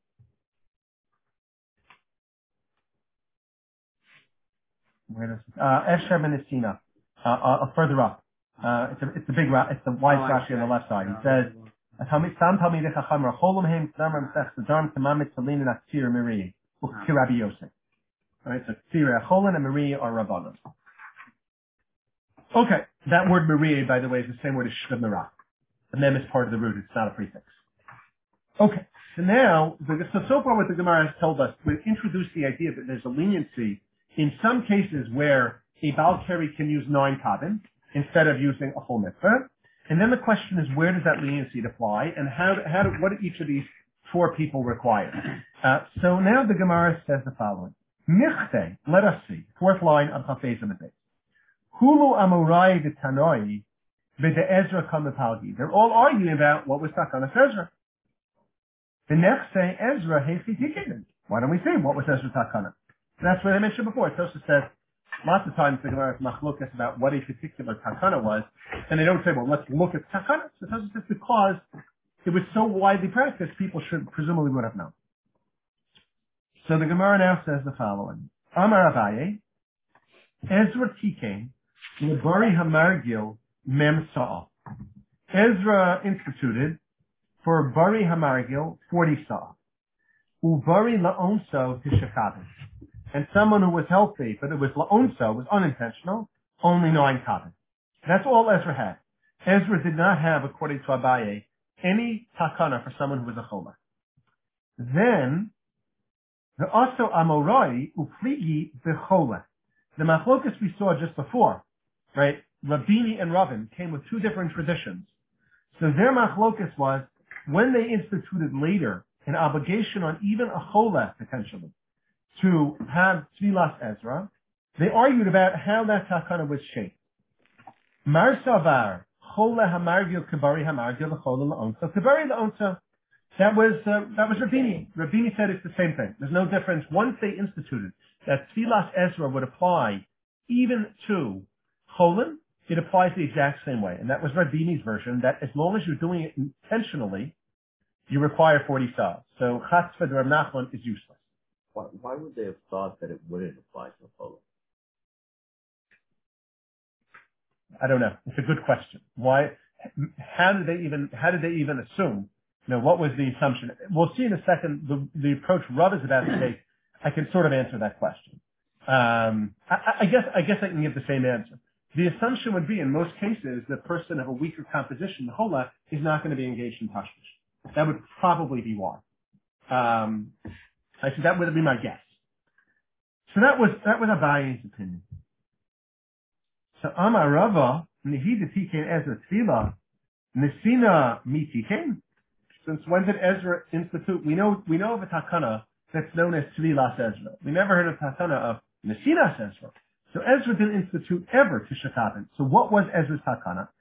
Where does Esher ben Esina, further up. It's a big it's the wide Rashi on the left side. He says, "Sam Talmidei Chacham Racholim Hem Tzamar Mesech Tzadam Tamamet Tzalin and Atzir Miri Rabbi Yosef." All right, so Tzir Acholin and Miri are Rabbanon. Okay, that word Miri, by the way, is the same word as Shemira. The mem is part of the root; it's not a prefix. Okay, so now, so far what the Gemara has told us, we've introduced the idea that there's a leniency in some cases where a Baal Keri can use 9 kabin instead of using a whole mitzvah. And then the question is, where does that leniency apply, and what do each of these 4 people require? So now the Gemara says the following. Michte, let us see, 4th line of Chafez Amidei. Hulu amorai v'tanoi v'de Ezra kamepalgi. They're all arguing about what was Takanas Ezra. The next say Ezra hechi tikinen. Why don't we see what was Ezra Takana? That's what I mentioned before. Tosha says lots of times the Gemara machlokas about what a particular takana was, and they don't say, well, let's look at takana. So Tosha says because it was so widely practiced, people presumably would have known. So the Gemara now says the following: Amar Abaye, Ezra Tiken, Lebari Hamargil Mem Sa'a. Ezra instituted for Bari Hamargil 40 saw. Ubari La'onso Tishakabin. And someone who was healthy, but it was La'onso, was unintentional, only 9 kabin. That's all Ezra had. Ezra did not have, according to Abaye, any takana for someone who was a chola. Then, the also Amorai Upligi Bechola. The machlokas we saw just before, right? Rabini and Ravin came with 2 different traditions. So their machlokas was, when they instituted later an obligation on even a chola, potentially, to have Tvilas Ezra, they argued about how that takana was shaped. Mar Savar, chola hamargil kabari hamargil, chola la'onsa, kabari la'onsa. That was Rabini. Rabini said it's the same thing. There's no difference. Once they instituted that Tfilas Ezra would apply even to Cholim, it applies the exact same way. And that was Rabini's version, that as long as you're doing it intentionally, you require 40 saws. So Chatzvah Rav Nachman is useless. Why would they have thought that it wouldn't apply to a photo? I don't know. It's a good question. Why? How did they even assume? What was the assumption? We'll see in a second the approach Rav is about to take. I can sort of answer that question. I guess I can give the same answer. The assumption would be, in most cases, the person of a weaker composition, the chola, is not going to be engaged in tashmish. That would probably be why. I said that would be my guess. So that was Abaye's opinion. So Amar Rava, Nehida Tiken Ezra Tfila, Nesina Mitiken. Since when did Ezra institute? We know of a takana that's known as Tvilas Ezra. We never heard of takana of Nesinas Ezra. So Ezra didn't institute ever to Shakabin. So what was Ezra's takana?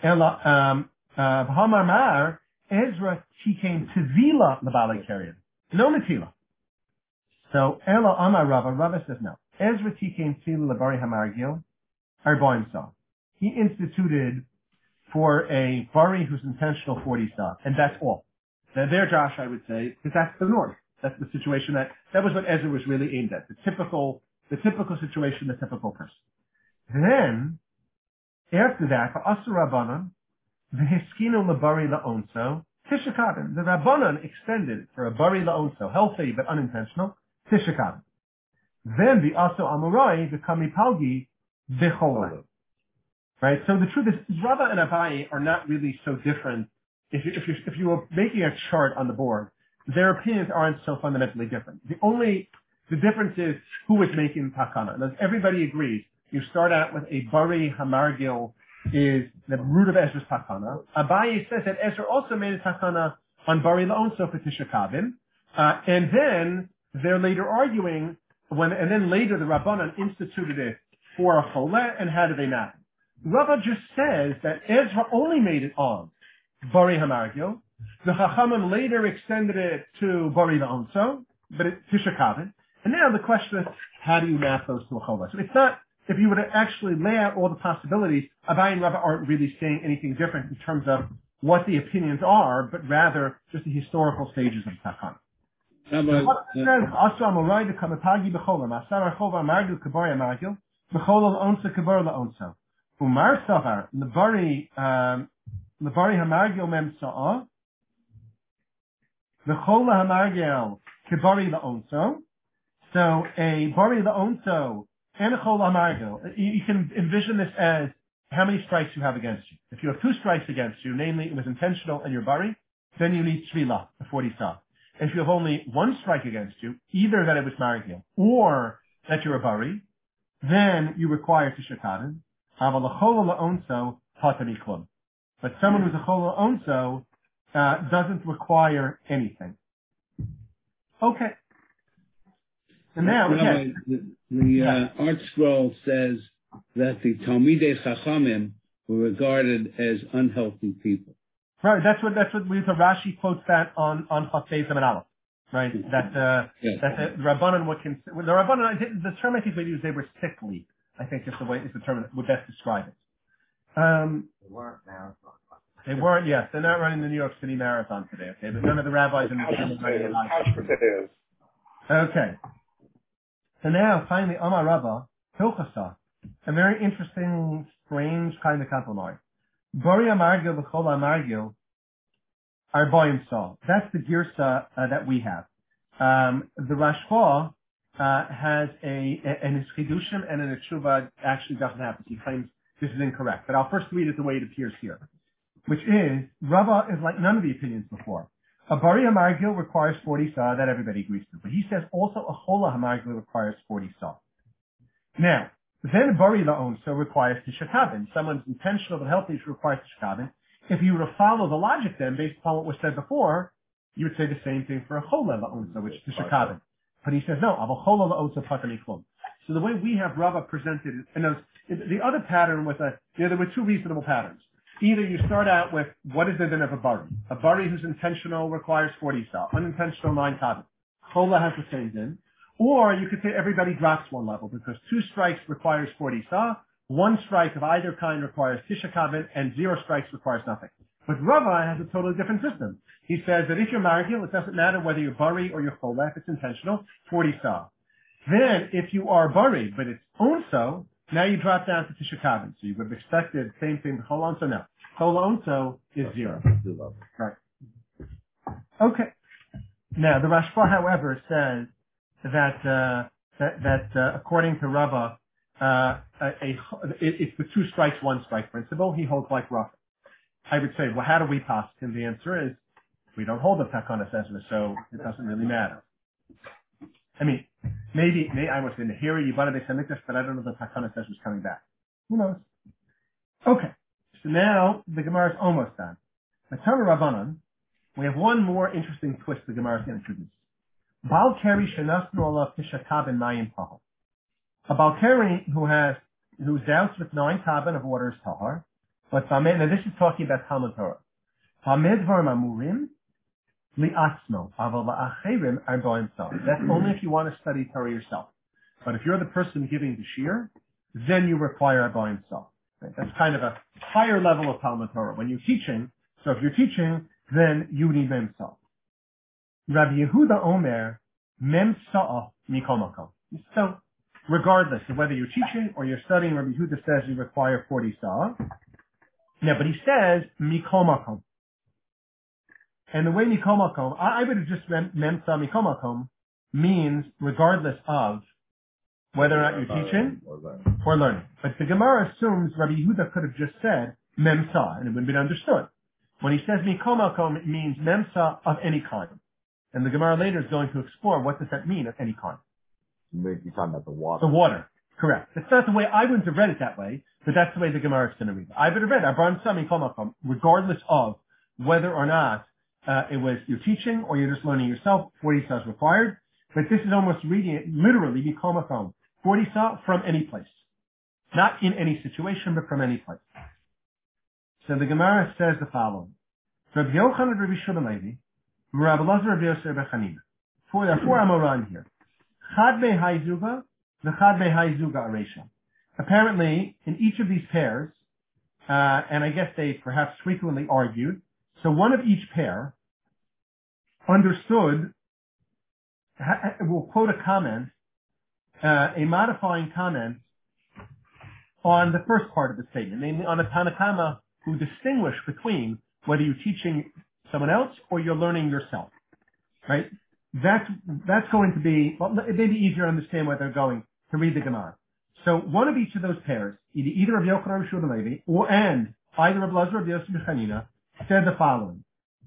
Hamar Mar, Ezra Tiken Tvila Labali Karian. No Natila. So Ela Amar Rava says no. Ezra Tiken Tvila Labari Hamargil, Arbaim Saw. He instituted for a bari who's intentional 40 saw, and that's all. Now there, Josh, I would say, because that's the norm. That's the situation that was what Ezra was really aimed at. The typical situation, the typical person. Then, after that, for Asur Rabbanan, the Hiskino Labari La'onso, Tishakabin. The Rabbanan extended for a Bari La'onso, healthy but unintentional, Tishakabin. Then the Aso Amorai, the Kamipalgi, Bechola. Right? So the truth is, Rava and Abaye are not really so different. If you were making a chart on the board, their opinions aren't so fundamentally different. The difference is who is making takana. And as everybody agrees, you start out with a Bari Hamargil is the root of Ezra's takana. Abaye says that Ezra also made a takana on Bari La'onso for Tishakabin. And then they're later arguing, and then later the Rabbanan instituted it for a chola, and how do they not? Rava just says that Ezra only made it on Bari Hamargil. The Chachamim later extended it to Bari La'onso, but it's Tishakabin. And now the question is, how do you map those to a chola? So it's not, if you were to actually lay out all the possibilities, Abaye and Rava aren't really saying anything different in terms of what the opinions are, but rather just the historical stages of Takana. What it says, Asra Amorai de Kamatagi Bechola, Masar Chova Margil Kabari Margil, Bechola La'onsa Kabari La'onsa. Umar Savar, Lebari Hamargil Mem Sa'a, Bechola Hamargil Kabari La'onso. So a Bari La'onso and a Chola Hamargil, you can envision this as how many strikes you have against you. If you have 2 strikes against you, namely it was intentional and you're Bari, then you need Tvila, the 40 saw. If you have only 1 strike against you, either that it was Margil or that you're a Bari, then you require Tishakabin. But someone who's a Chola Onso doesn't require anything. Okay. And now, again, the Art Scroll says that the Talmidei Chachamim were regarded as unhealthy people. Right, that's what Rashi quotes that on Chafei Zeman Aleph. Right, that the Rabbanan the term I think they used, they were sickly. I think is the term that would best describe it. They weren't marathon. They weren't. Yes, they're not running the New York City Marathon today. Okay, but none of the rabbis in the potatoes. Okay. So now, finally, Amar Rava Hilchasa, a very interesting, strange kind of compromise. Bari Amargil v'chol Amargil Arbaim Saw. That's the girsa that we have. The Rashba has in his Chidushim and in the Tshuva actually doesn't have this. He claims this is incorrect. But I'll first read it the way it appears here, which is, Rava is like none of the opinions before. A Bari Hamargil requires 40 saw, that everybody agrees to. But he says also a Chola Hamargil requires 40 saw. Now, then Bari La'onso requires Tishakabin. Someone's intentional but healthy requires Tishakabin. If you were to follow the logic then, based upon what was said before, you would say the same thing for a Chola La'onso, which is Tishakabin. But he says, no, Avo Chola La'onso Pataniklum. So the way we have Rava presented it, and the other pattern was there were two reasonable patterns. Either you start out with, what is the din of a bari? A bari who's intentional requires 40 saw, unintentional 9 kabin. Chola has the same din. Or you could say everybody drops one level, because 2 strikes requires 40 saw, 1 strike of either kind requires tisha kabin, and 0 strikes requires nothing. But Rava has a totally different system. He says that if you're margil, it doesn't matter whether you're bari or you're chola, if it's intentional, 40 saw. Then, if you are bari, but it's onso, now you drop down to Tisha Kabin. So you would have expected same thing with Chol Onso. Now, Chol Onso is 0. Right. Okay. Now, the Rashba, however, says that according to Rava, it's the 2 strikes, 1 strike principle. He holds like Rava. I would say, well, how do we pass? And the answer is, we don't hold the Takana Ezra, so it doesn't really matter. I mean, maybe I was in the Hira Yibana de Semikdash, but I don't know if the Takana Ezra is coming back. Who knows? Okay. So now the Gemara is almost done. Matana Rabbanan, we have one more interesting twist the Gemara is going to introduce. Bal Keri Shenasnu Olav Tishakab and Mayim Tahar. A Bal Keri who's doused with 9 kabin of water is Tahar, but now this is talking about Talmud Torah. Hamed Varim Amurim Li'atzmo, Aval La'achirim Arbaim Saw. That's only if you want to study Torah yourself. But if you're the person giving the shir, then you require Arbaim Saw. Right? That's kind of a higher level of Talmud Torah. When you're teaching, so if you're teaching, then you need Mem Saw. Rabbi Yehuda Omer, Mem Saw Mikol Makom. So, regardless of whether you're teaching or you're studying, Rabbi Yehuda says you require 40 Saw. Now, but he says Mikol Makom. And the way Mikol Makom, I would have just Memsa Mikol Makom means regardless of whether or not you're teaching or learning. But the Gemara assumes Rabbi Yehuda could have just said Memsa, and it would have been understood. When he says Mikol Makom, it means Memsa of any kind. And the Gemara later is going to explore what does that mean of any kind. You're talking about the water. The water, correct. That's not the way, I wouldn't have read it that way, but that's the way the Gemara is going to read it. I would have read Abram Sa Mikol Makom, regardless of whether or not it was you're teaching or you're just learning yourself, 40 saw is required. But this is almost reading it literally, Mikol Makom, 40 saw from any place. Not in any situation, but from any place. So the Gemara says the following. Rabbi Yochanan Rabbi Shimon Levi, Rabbi Lazar Rabbi Yosef Rabbi Chanina. There are 4 Amoran here. Chad Bei Hai Zuga, the Chad Bei Hai Zuga Aresha. Apparently, in each of these pairs, and I guess they perhaps frequently argued, so one of each pair understood, we'll quote a comment, a modifying comment on the first part of the statement, namely on a Tanakama who distinguished between whether you're teaching someone else or you're learning yourself, right? That's going to be, well, it may be easier to understand where they're going to read the Gemara. So one of each of those pairs, either of Yochanan or Shmuel Levi, and either of Lazar or Yosef Chanina, said the following.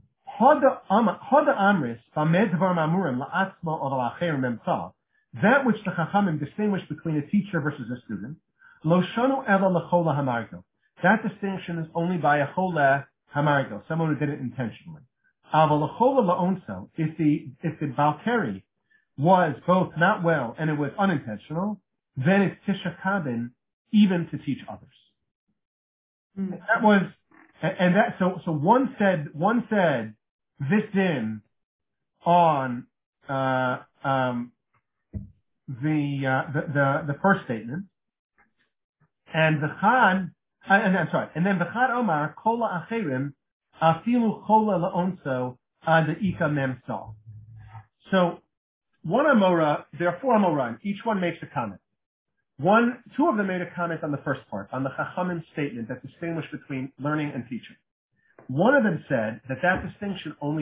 That which the Chachamim distinguish between a teacher versus a student, that distinction is only by a chola hamargo, someone who did it intentionally. If the Balkari was both not well and it was unintentional, then it's Tisha Kabin even to teach others. That was, and that, so one said this din on, the first statement, and the Chad, and then the Chad Omar, Kola Acherim, Afilu Kola Laonso, the Ika Mem Saw. So, one Amora, there are 4 Amoran, each one makes a comment. Two of them made a comment on the first part, on the Chachamim statement that distinguished between learning and teaching. One of them said that distinction only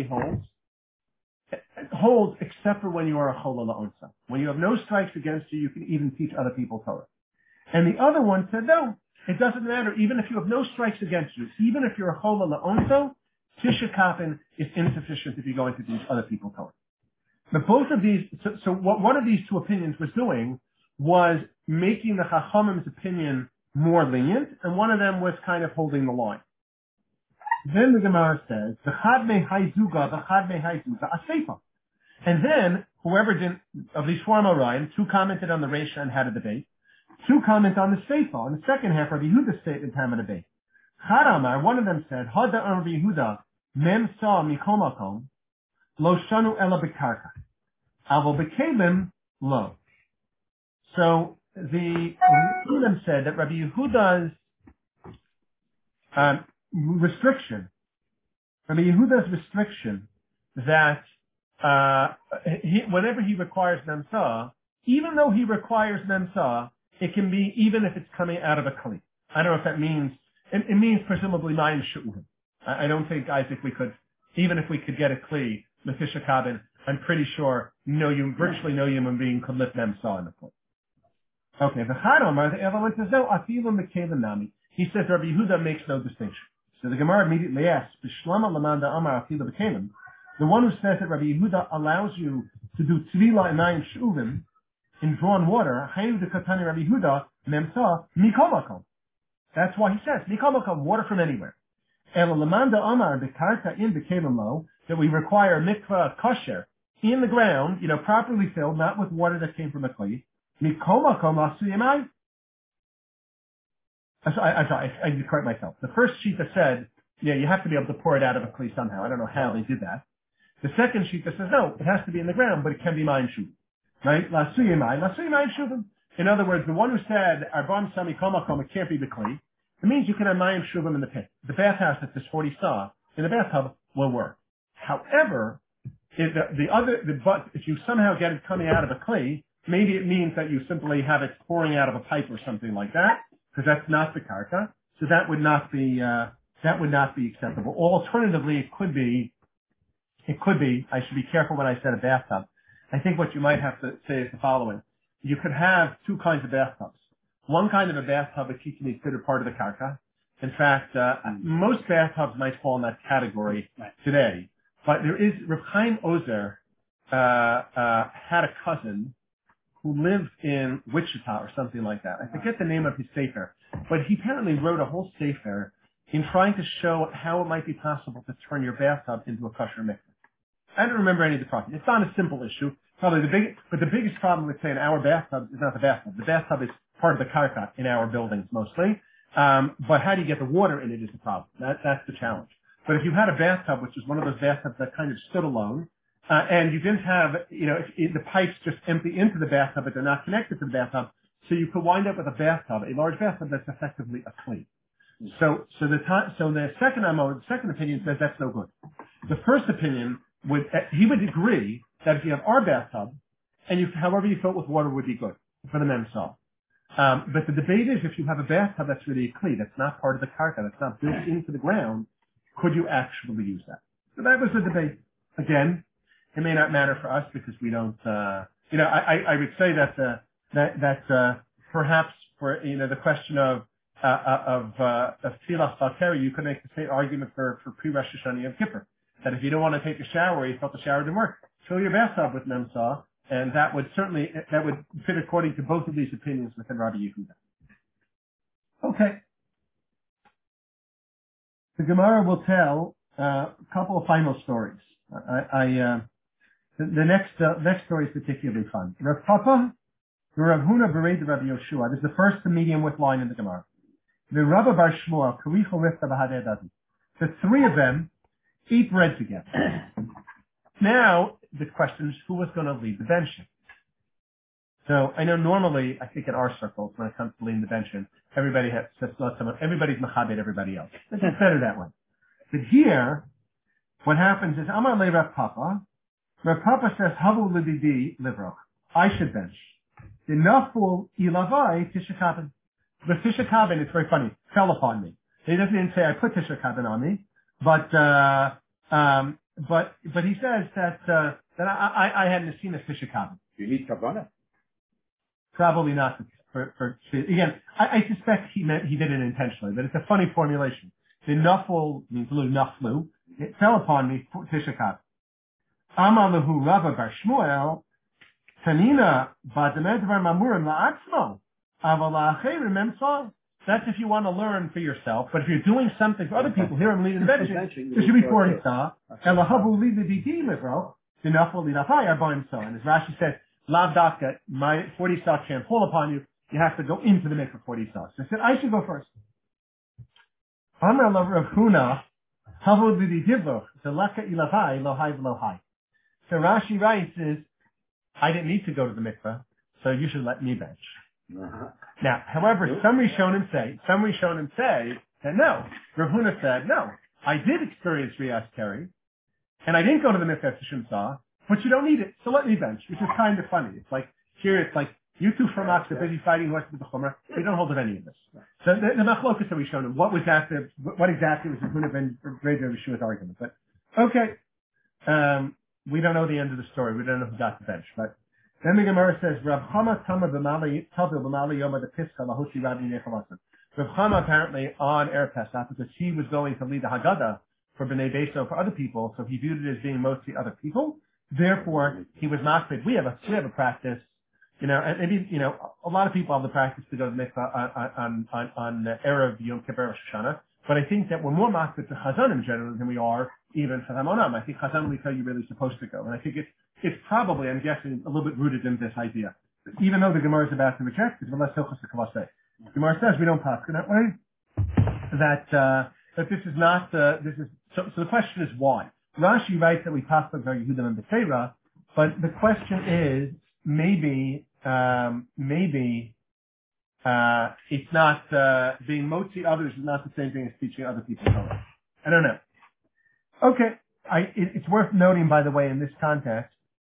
holds except for when you are a chol la'onsa. When you have no strikes against you, you can even teach other people Torah. And the other one said, no, it doesn't matter. Even if you have no strikes against you, even if you're a chol la'onsa, Tisha Kafin is insufficient if you're going to teach other people Torah. But both of these, so what one of these two opinions was doing was making the Chachamim's opinion more lenient, and one of them was kind of holding the line. Then the Gemara says, "V'chad mehai zuga, v'chad mehai zuga aseifa." And then whoever did of these four Amoraim, two commented on the Reisha and had a debate. Two comment on the Seifa, on the second half of Yehuda's statement, time of debate. Chad Amar, one of them said, "Hada Rabbi Yehuda mem sa mikol makom lo shanu ela bekarka, avo bekelim lo." So the Yehudim said that Rabbi Yehuda's restriction that whenever he requires memsa, even though he requires memsa, it can be even if it's coming out of a kli. I don't know if that means, it means presumably mayim shu'uhim. I don't think, Isaac, even if we could get a kli, Mephisha Kabin, I'm pretty sure virtually no human being could lift memsa in the kli. Okay, the Chadamar, the other one says, no, afilu mekevim nami. He says Rabbi Yehuda makes no distinction. So the Gemara immediately asks, B'shlama lamanda amar afilu b'kelim. The one who says that Rabbi Yehuda allows you to do tvila and mayim shuvim in drawn water, hayu de katani Rabbi Yehuda memsa mikol makom. That's why he says mikol makom, water from anywhere. El lamanda amar bekarta in b'kelim lo, that we require mikvah kosher in the ground, properly filled, not with water that came from a kli. Mikol makom asu yemai. I'm sorry, I need to correct myself. The first shita said, you have to be able to pour it out of a kli somehow. I don't know how they did that. The second shita says, no, it has to be in the ground, but it can be mayim shuvim. Right? Lasu yemai shuvim. In other words, the one who said, arbam sami komakom, it can't be the kli, it means you can have mayim shuvim in the pit. The bathhouse that this 40 saw in the bathtub will work. However, if you somehow get it coming out of a kli, maybe it means that you simply have it pouring out of a pipe or something like that, because that's not the karka. So that would not be acceptable. Alternatively, it could be, I should be careful when I said a bathtub. I think what you might have to say is the following. You could have two kinds of bathtubs. One kind of a bathtub is considered part of the karka. In fact, most bathtubs might fall in that category today. But there is, Reb Chaim Ozer had a cousin who lived in Wichita or something like that. I forget the name of his sefer, but he apparently wrote a whole sefer in trying to show how it might be possible to turn your bathtub into a kosher mikveh. I don't remember any of the problem. It's not a simple issue. Probably the biggest problem with, say, in our bathtub is not the bathtub. The bathtub is part of the karka in our buildings mostly. But how do you get the water in it is the problem. That's the challenge. But if you had a bathtub, which is one of those bathtubs that kind of stood alone, and you didn't have, the pipes just empty into the bathtub, but they're not connected to the bathtub, so you could wind up with a large bathtub that's effectively a clean. So the second opinion says that's no good. The first opinion he would agree that if you have our bathtub, and however you fill it with water would be good for the memsal. But the debate is if you have a bathtub that's really a kli, that's not part of the karka, that's not built into the ground, could you actually use that? So that was the debate. Again, it may not matter for us because we don't. I would say that perhaps for the question of tefillah balkari, you could make the same argument for pre-Rosh Hashanah Yom Kippur. That if you don't want to take a shower, you felt the shower didn't work, fill your bathtub with memsa, and that would fit according to both of these opinions within Rabbi Yehuda. Okay. The Gemara will tell a couple of final stories. The next story is particularly fun. Rav Papa, Rav Huna Bered Rabbi Yoshua. This is the first medium width line in the Gemara. The Rabba Bar Shmuel, Karicho Rifta Bahadeh Dadi. The three of them eat bread together. Now, the question is who was going to lead the benching? So I know normally, I think in our circles, when it comes to leading the benching, everybody's machabed everybody else. It's better that way. But here, what happens is, Amar le Rav Papa. Rav Papa says, Havu lididi livroch. I should bench. the naful ilavai Tisha Kabin. The Tisha Kabin, it's very funny, fell upon me. He doesn't say I put Tisha Kabin on me, but he says that I hadn't seen a Tisha Kabin. You need kavanah. Probably not for again. I suspect he did it intentionally, but it's a funny formulation. The naful means naflu. It fell upon me for Tisha Kabin. Amalahu Rava Bar Shmuel Tanina Bademedvar Mamurim La'atzmo Avala'acherim Memtzal. That's if you want to learn for yourself, but if you're doing something for other people, here I'm leading the bench. There should be 40 saw. Elahabu lead the DD Mivro. Enough will lead up high, Arbaim so. And as Rashi said, Lav Daka, my 40 saw can't fall upon you. You have to go into the mikveh 40 saw. So I said, I should go first. Amar Rav Huna, Havu Lidi Divloch, Zelaka Ilavai, Lohai V'lohai. So Rashi writes is, I didn't need to go to the mikveh, so you should let me bench. Now, however, some Rishonim say that no. Rav Huna said, no, I did experience Riyas Keri, and I didn't go to the mikveh Shum Saw, but you don't need it, so let me bench, which is kind of funny. It's like, here it's like, you two from Ox are busy fighting west of the Chumrah, we don't hold of any of this. So the machlokas that we showed him, what exactly was Rav Huna ben Reuven Yeshua's argument? But, okay, we don't know the end of the story, we don't know who got the bench, but then the Gemara says, Rav Chama Tama b'mali Yoma the Pischa Lahoshi Rabbi Nechalasan. Rav Chama apparently on Erev Pesach, because he was going to lead the Haggadah for Bnei Beso for other people, so he viewed it as being mostly other people. Therefore, he was makpid. We have a practice, and maybe, a lot of people have the practice to go to the mikvah on Erev Yom Kippur Rosh Hashanah, but I think that we're more makpid to Chazanim generally than we are even for Hamonam. I think Chazanim we tell you really supposed to go, and I think it's probably, I'm guessing, a little bit rooted in this idea. Even though the Gemara is about to reject it, the Gemara says we don't pass in that way. That this is not this is so the question is why. Rashi writes that we pass on Yehudim and Befeira, but the question is maybe it's not being motzi others is not the same thing as teaching other people Torah. I don't know. Okay, it's worth noting, by the way, in this context,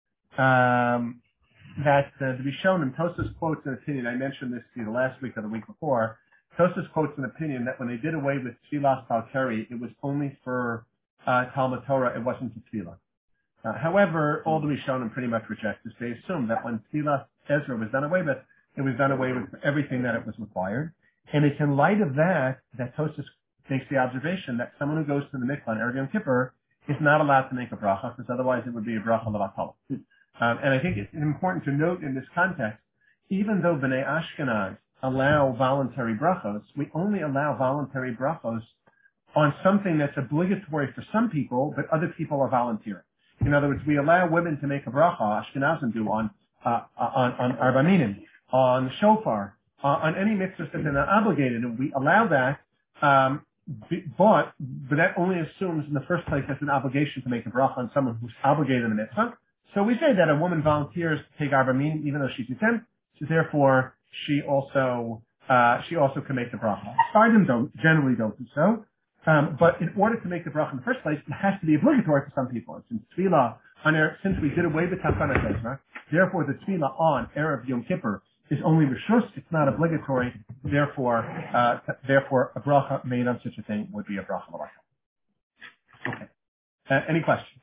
that the Rishonim, Tosas quotes an opinion. I mentioned this to you last week or the week before. Tosas quotes an opinion that when they did away with Tfilas Talkeri, it was only for Talmud Torah, it wasn't for Tfilah. However, all the Rishonim pretty much reject this. They assume that when Tfilas Ezra was done away with, it was done away with everything that it was required. And it's in light of that Tosas makes the observation that someone who goes to the mikvah on Erev Yom Kippur is not allowed to make a bracha, because otherwise it would be a bracha levatala. And I think it's important to note in this context, even though Bnei Ashkenaz allow voluntary brachos, we only allow voluntary brachos on something that's obligatory for some people, but other people are volunteering. In other words, we allow women to make a bracha, Ashkenazim do, on Arba Minim, on shofar, on any mitzvahs that they're not obligated, and we allow that. But that only assumes in the first place that's an obligation to make a bracha on someone who's obligated in the mitzvah. So we say that a woman volunteers to take Arba Minim even though she's a so therefore she also can make the bracha. Sardim generally don't do so. But in order to make the bracha in the first place, it has to be obligatory for some people. Since Tefillah since we did away with Takanat Ezra, therefore the Tefillah on Erev Yom Kippur is only rishus, it's not obligatory. Therefore, a bracha made on such a thing would be a bracha l'bracha. Okay. Any questions?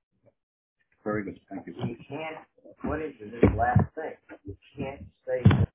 Very good. Thank you. You can't, according to this last thing, you can't say